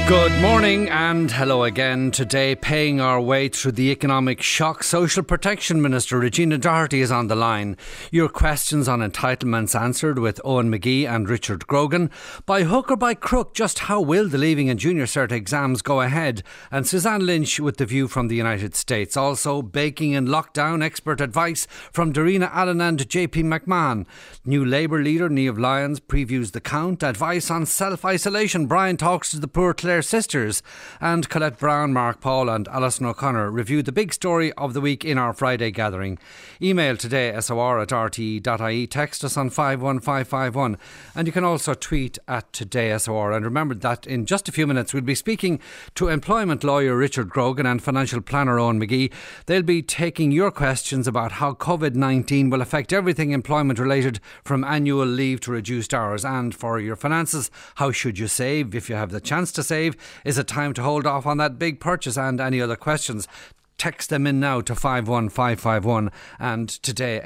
Good morning and hello again. Today, paying our way through the economic shock, Social Protection Minister Regina Doherty is on the line. Your questions on entitlements answered with Owen McGee and Richard Grogan. By hook or by crook, just how will the Leaving and Junior Cert exams go ahead? And Suzanne Lynch with The View from the United States. Also, baking in lockdown, expert advice from Darina Allen and JP McMahon. New Labour leader Niamh Lyons previews the count. Advice on self-isolation. Brian talks to the poor Clare sisters, and Colette Brown, Mark Paul and Alison O'Connor review the big story of the week in our Friday gathering. Email today sor@rte.ie, text us on 51551, and you can also tweet at todaysor. And remember that in just a few minutes we'll be speaking to employment lawyer Richard Grogan and financial planner Owen McGee. They'll be taking your questions about how COVID-19 will affect everything employment related, from annual leave to reduced hours. And for your finances, how should you save? If you have the chance to save, is it time to hold off on that big purchase? And any other questions, text them in now to 51551 and today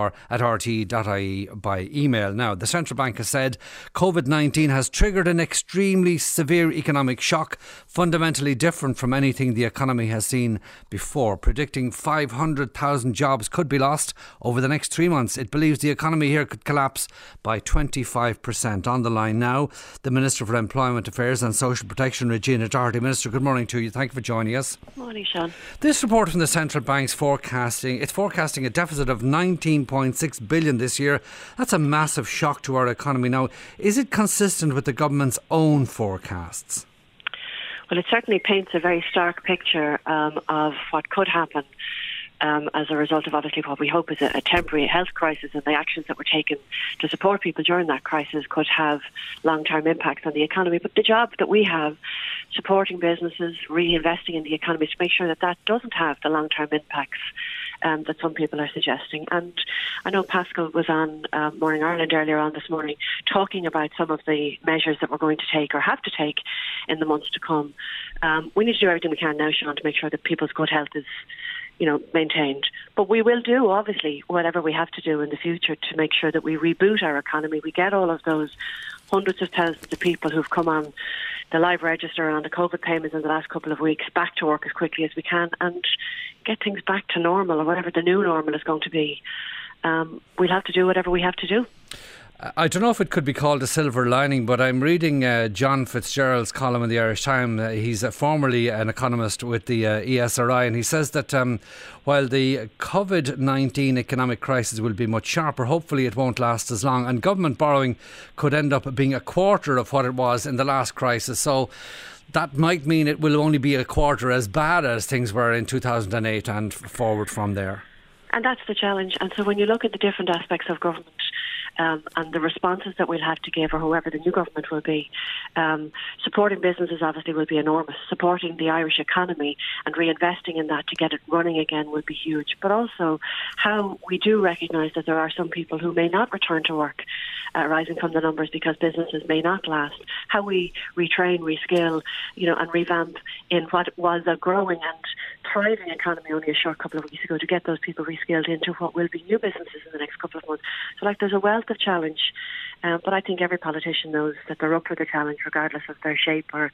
sor@rte.ie by email. Now, the Central Bank has said COVID-19 has triggered an extremely severe economic shock, fundamentally different from anything the economy has seen before, predicting 500,000 jobs could be lost over the next 3 months. It believes the economy here could collapse by 25%. On the line now, the Minister for Employment Affairs and Social Protection, Regina Doherty. Minister, good morning to you. Thank you for joining us. Morning, Sean. This report from the Central Bank's forecasting a deficit of 19.6 billion this year. That's a massive shock to our economy. Now, is it consistent with the government's own forecasts? Well, it certainly paints a very stark picture of what could happen as a result of obviously what we hope is a temporary health crisis, and the actions that were taken to support people during that crisis could have long-term impacts on the economy. But the job that we have, supporting businesses, reinvesting in the economy to make sure that that doesn't have the long-term impacts that some people are suggesting. And I know Pascal was on Morning Ireland earlier on this morning talking about some of the measures that we're going to take or have to take in the months to come. We need to do everything we can now, Sean, to make sure that people's good health is maintained. But we will do, obviously, whatever we have to do in the future to make sure that we reboot our economy. We get all of those hundreds of thousands of people who've come on the live register on the COVID payments in the last couple of weeks back to work as quickly as we can and get things back to normal, or whatever the new normal is going to be. We'll have to do whatever we have to do. I don't know if it could be called a silver lining, but I'm reading John Fitzgerald's column in the Irish Times. He's formerly an economist with the ESRI, and he says that while the COVID-19 economic crisis will be much sharper, hopefully it won't last as long, and government borrowing could end up being a quarter of what it was in the last crisis. So that might mean it will only be a quarter as bad as things were in 2008 and forward from there. And that's the challenge. And so when you look at the different aspects of government, and the responses that we'll have to give, or whoever the new government will be, supporting businesses obviously will be enormous. Supporting the Irish economy and reinvesting in that to get it running again will be huge. But also how we do recognise that there are some people who may not return to work arising from the numbers because businesses may not last. How we retrain, reskill, and revamp in what was a growing and thriving economy only a short couple of weeks ago, to get those people reskilled into what will be new businesses in the next couple of months. So there's a wealth of challenge, but I think every politician knows that they're up for the challenge regardless of their shape or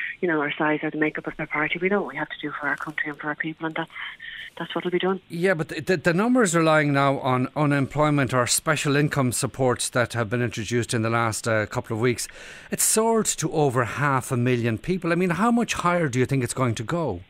or size or the makeup of their party. We know what we have to do for our country and for our people, and that's what will be done. Yeah, but the numbers relying now on unemployment or special income supports that have been introduced in the last couple of weeks, it's soared to over 500,000 people. I mean, how much higher do you think it's going to go?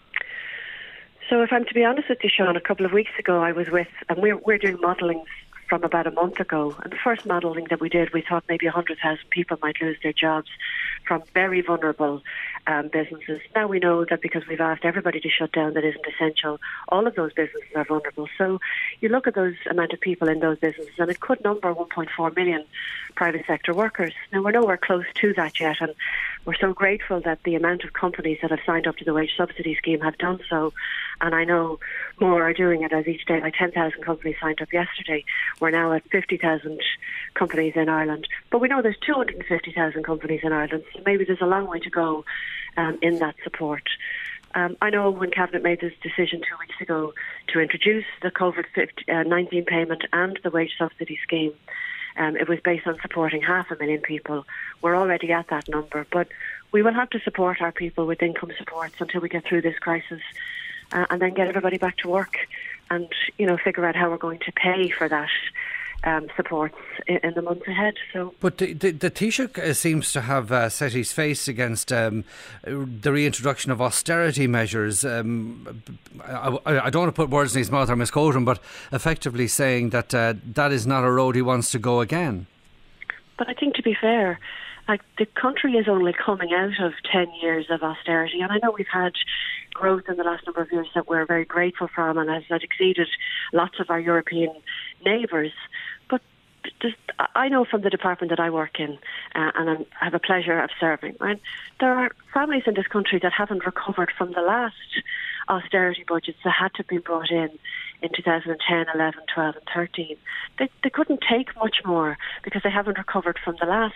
So if I'm to be honest with you, Sean, a couple of weeks ago I was with, and we're doing modelling from about a month ago, and the first modelling that we did, we thought maybe 100,000 people might lose their jobs from very vulnerable businesses. Now we know that because we've asked everybody to shut down that isn't essential, all of those businesses are vulnerable. So you look at those amount of people in those businesses, and it could number 1.4 million private sector workers. Now we're nowhere close to that yet, and we're so grateful that the amount of companies that have signed up to the wage subsidy scheme have done so, and I know more are doing it as each day. Like 10,000 companies signed up yesterday. We're now at 50,000 companies in Ireland, but we know there's 250,000 companies in Ireland, so maybe there's a long way to go in that support. I know when Cabinet made this decision 2 weeks ago to introduce the COVID-19 payment and the wage subsidy scheme, it was based on supporting 500,000 people. We're already at that number, but we will have to support our people with income supports until we get through this crisis, and then get everybody back to work, and figure out how we're going to pay for that supports in the months ahead. So, but the Taoiseach seems to have set his face against the reintroduction of austerity measures. I don't want to put words in his mouth or misquote him, but effectively saying that that is not a road he wants to go again. But I think, to be fair, the country is only coming out of 10 years of austerity, and I know we've had growth in the last number of years that we're very grateful from, and has exceeded lots of our European neighbours. But I know from the department that I work in, and I have a pleasure of serving, right? There are families in this country that haven't recovered from the last austerity budgets that had to be brought in 2010, 11, 12 and 13. They couldn't take much more because they haven't recovered from the last,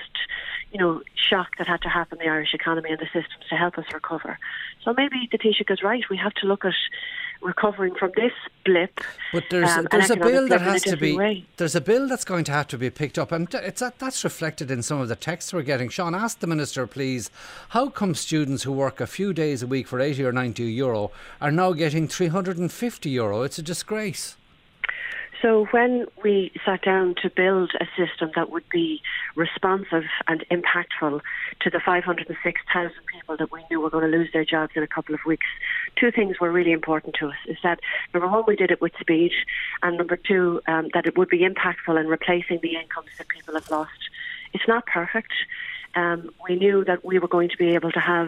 shock that had to happen in the Irish economy and the systems to help us recover. So maybe the Taoiseach is right. We have to look at recovering from this blip. But there's a bill that has to be. Way. There's a bill that's going to have to be picked up, and that's reflected in some of the texts we're getting. Sean, ask the Minister, please, how come students who work a few days a week for 80 or 90 euro are now getting 350 euro? It's a disgrace. So when we sat down to build a system that would be responsive and impactful to the 506,000 people that we knew were going to lose their jobs in a couple of weeks, two things were really important to us. Is that, number one, we did it with speed, and number two, that it would be impactful in replacing the incomes that people have lost. It's not perfect. We knew that we were going to be able to have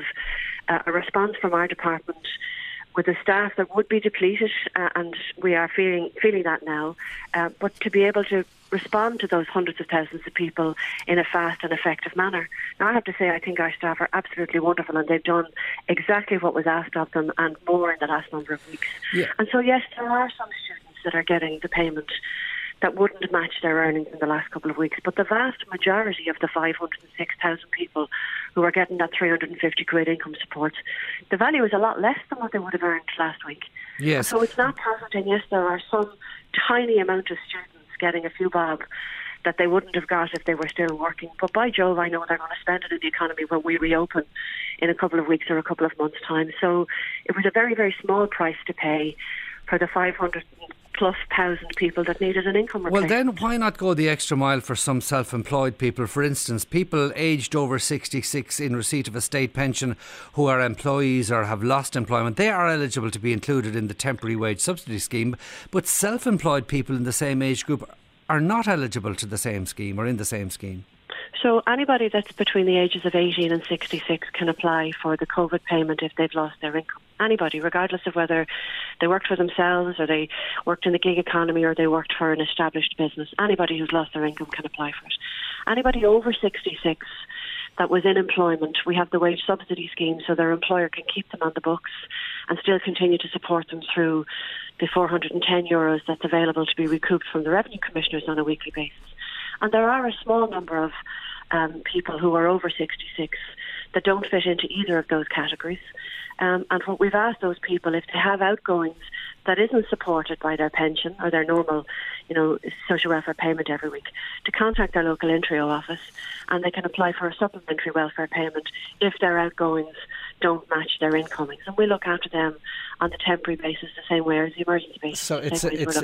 a response from our department with a staff that would be depleted, and we are feeling that now, but to be able to respond to those hundreds of thousands of people in a fast and effective manner. Now, I have to say, I think our staff are absolutely wonderful, and they've done exactly what was asked of them and more in the last number of weeks. Yeah. And so, yes, there are some students that are getting the payment that wouldn't match their earnings in the last couple of weeks. But the vast majority of the 506,000 people who are getting that 350 quid income support, the value is a lot less than what they would have earned last week. Yes. So it's not perfect, and yes, there are some tiny amount of students getting a few bob that they wouldn't have got if they were still working. But by Jove, I know they're going to spend it in the economy when we reopen in a couple of weeks or a couple of months' time. So it was a very, very small price to pay for the 500 plus thousand people that needed an income replacement. Well, then why not go the extra mile for some self-employed people? For instance, people aged over 66 in receipt of a state pension who are employees or have lost employment, they are eligible to be included in the temporary wage subsidy scheme, but self-employed people in the same age group are not eligible to the same scheme or in the same scheme. So anybody that's between the ages of 18 and 66 can apply for the COVID payment if they've lost their income. Anybody, regardless of whether they worked for themselves or they worked in the gig economy or they worked for an established business, anybody who's lost their income can apply for it. Anybody over 66 that was in employment, we have the wage subsidy scheme, so their employer can keep them on the books and still continue to support them through the €410 that's available to be recouped from the Revenue Commissioners on a weekly basis. And there are a small number of people who are over 66 that don't fit into either of those categories. And what we've asked those people, if they have outgoings that isn't supported by their pension or their normal, social welfare payment every week, to contact their local Intrio office, and they can apply for a supplementary welfare payment if their outgoings don't match their incomings. And we look after them on the temporary basis the same way as the emergency basis. So it's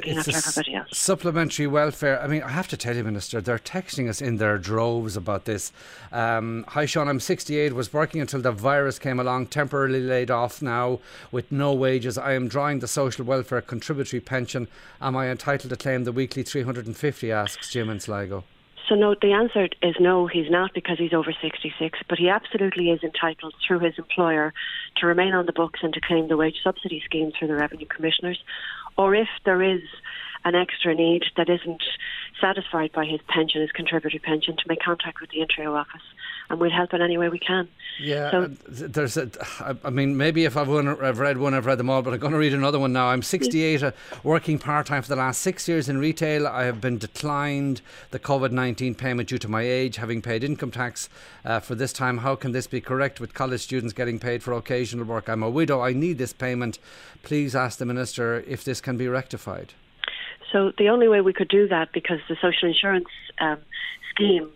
a supplementary welfare. I mean, I have to tell you, Minister, they're texting us in their droves about this. Hi Sean, I'm 68, was working until the virus came along, temporarily laid off now with no wages. I am drawing the social welfare contributory pension. Am I entitled to claim the weekly 350, asks Jim in Sligo. So no, the answer is no, he's not, because he's over 66, but he absolutely is entitled through his employer to remain on the books and to claim the wage subsidy scheme through the Revenue Commissioners. Or if there is an extra need that isn't satisfied by his pension, his contributory pension, to make contact with the Intrio office, and we'll help in any way we can. Yeah, so, maybe if I've read one, I've read them all, but I'm going to read another one now. I'm 68, working part-time for the last 6 years in retail. I have been declined the COVID-19 payment due to my age, having paid income tax for this time. How can this be correct with college students getting paid for occasional work? I'm a widow. I need this payment. Please ask the Minister if this can be rectified. So the only way we could do that, because the social insurance scheme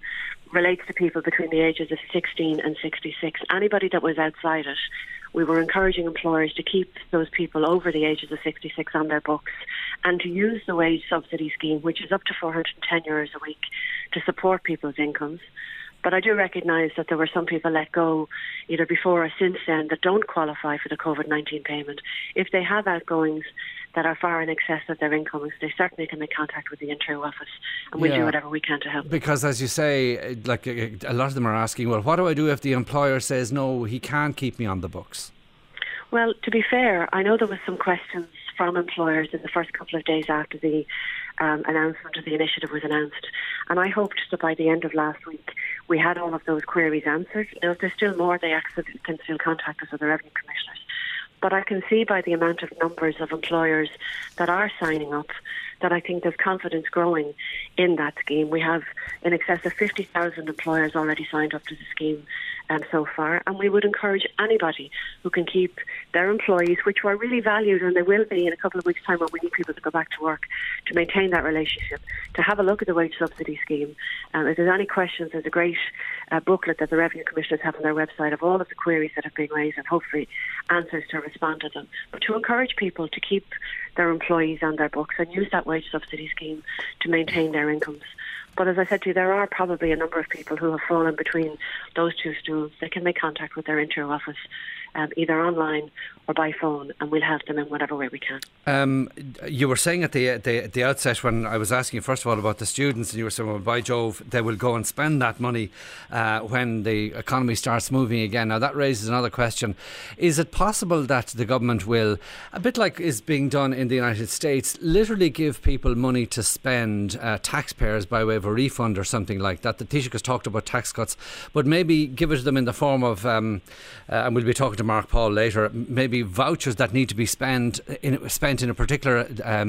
relates to people between the ages of 16 and 66. Anybody that was outside it, we were encouraging employers to keep those people over the ages of 66 on their books and to use the wage subsidy scheme, which is up to €410 a week, to support people's incomes. But I do recognise that there were some people let go either before or since then that don't qualify for the COVID-19 payment. If they have outgoings that are far in excess of their incomes, they certainly can make contact with the Interior Office, and we'll do whatever we can to help. Because as you say, like a lot of them are asking, well, what do I do if the employer says, no, he can't keep me on the books? Well, to be fair, I know there was some questions from employers in the first couple of days after the announcement of the initiative was announced, and I hoped that by the end of last week we had all of those queries answered. Now, if there's still more, they can still contact us or the Revenue Commissioners. But I can see by the amount of numbers of employers that are signing up that I think there's confidence growing in that scheme. We have in excess of 50,000 employers already signed up to the scheme so far, and we would encourage anybody who can keep their employees, which were really valued, and they will be in a couple of weeks' time when we need people to go back to work, to maintain that relationship, to have a look at the wage subsidy scheme. If there's any questions, there's a great booklet that the Revenue Commissioners have on their website of all of the queries that have been raised and hopefully answers to respond to them. But to encourage people to keep their employees on their books and use that wage subsidy scheme to maintain their incomes. But as I said to you, there are probably a number of people who have fallen between those two stools. They can make contact with their Interior Office, either online or by phone, and we'll help them in whatever way we can. You were saying at the outset, when I was asking you first of all about the students, and you were saying, well, by Jove, they will go and spend that money when the economy starts moving again. Now that raises another question. Is it possible that the government will, a bit like is being done in the United States, literally give people money to spend, taxpayers, by way of a refund or something like that? The Taoiseach has talked about tax cuts, but maybe give it to them in the form of, and we'll be talking to Mark Paul later, maybe vouchers that need to be spent in a particular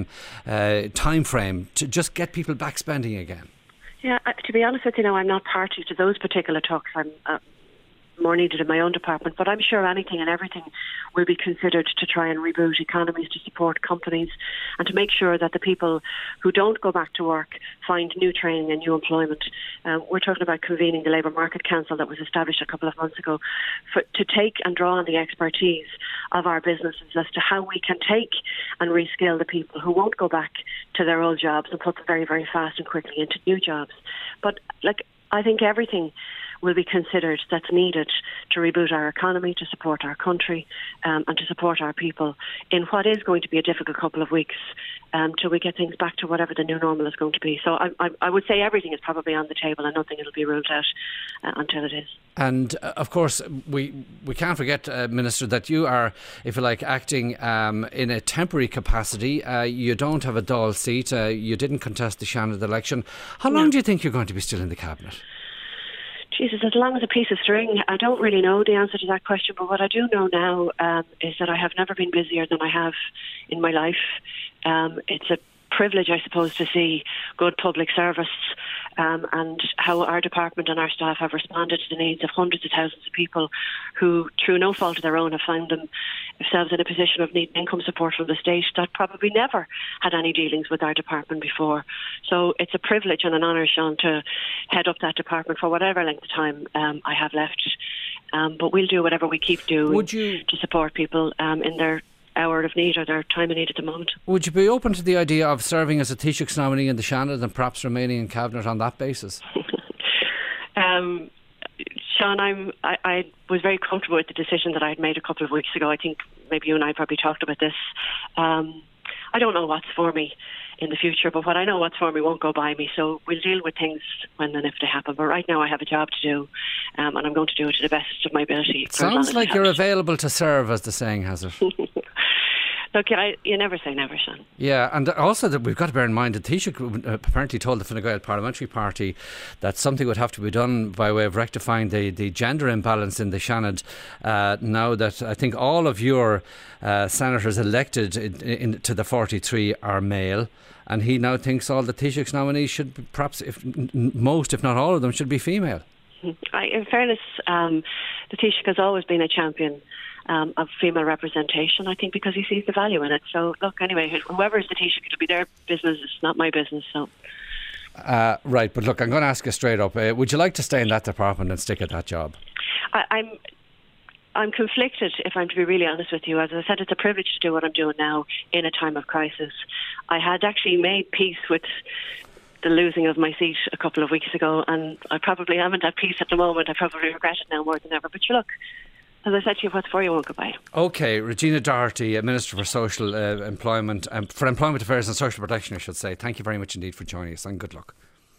time frame to just get people back spending again. Yeah, to be honest with you now, I'm not party to those particular talks. I'm more needed in my own department, but I'm sure anything and everything will be considered to try and reboot economies, to support companies, and to make sure that the people who don't go back to work find new training and new employment. We're talking about convening the Labour Market Council that was established a couple of months ago to take and draw on the expertise of our businesses as to how we can take and reskill the people who won't go back to their old jobs and put them very, very fast and quickly into new jobs. But I think everything will be considered that's needed to reboot our economy, to support our country, and to support our people in what is going to be a difficult couple of weeks till we get things back to whatever the new normal is going to be. So I would say everything is probably on the table and nothing will be ruled out until it is. And of course, we can't forget, Minister, that you are, if you like, acting in a temporary capacity. You don't have a Dáil seat. You didn't contest the Shannon election. How long do you think you're going to be still in the Cabinet? Jesus, as long as a piece of string. I don't really know the answer to that question, but what I do know now is that I have never been busier than I have in my life. It's a privilege, I suppose, to see good public service and how our department and our staff have responded to the needs of hundreds of thousands of people who, through no fault of their own, have found themselves in a position of needing income support from the state that probably never had any dealings with our department before. So it's a privilege and an honour, Sean, to head up that department for whatever length of time I have left. But we'll do whatever we keep doing to support people in their hour of need or their time of need at the moment. Would you be open to the idea of serving as a Taoiseach's nominee in the Shannon and perhaps remaining in Cabinet on that basis? Sean, I was very comfortable with the decision that I had made a couple of weeks ago. I think maybe you and I probably talked about this. I don't know what's for me in the future, but what I know what's for me won't go by me, so we'll deal with things when and if they happen. But right now I have a job to do, and I'm going to do it to the best of my ability. It sounds like you're available to serve, as the saying has it. Look, you never say never, Sean. Yeah, and also that we've got to bear in mind that Taoiseach apparently told the Fine Gael Parliamentary Party that something would have to be done by way of rectifying the gender imbalance in the Shannon. Now that I think all of your senators elected to the 43 are male, and he now thinks all the Taoiseach's nominees should be, perhaps, if not all of them, should be female. In fairness, the Taoiseach has always been a champion of female representation, I think, because he sees the value in it. So, look, anyway, whoever is the Taoiseach, it'll be their business. It's not my business. So, Right, but look, I'm going to ask you straight up. Would you like to stay in that department and stick at that job? I'm conflicted, if I'm to be really honest with you. As I said, it's a privilege to do what I'm doing now in a time of crisis. I had actually made peace with the losing of my seat a couple of weeks ago, and I probably haven't at peace at the moment. I probably regret it now more than ever. But look, as I said to you, what's for you won't go by. OK, Regina Doherty, Minister for Social Employment, for Employment Affairs and Social Protection, I should say. Thank you very much indeed for joining us, and good luck.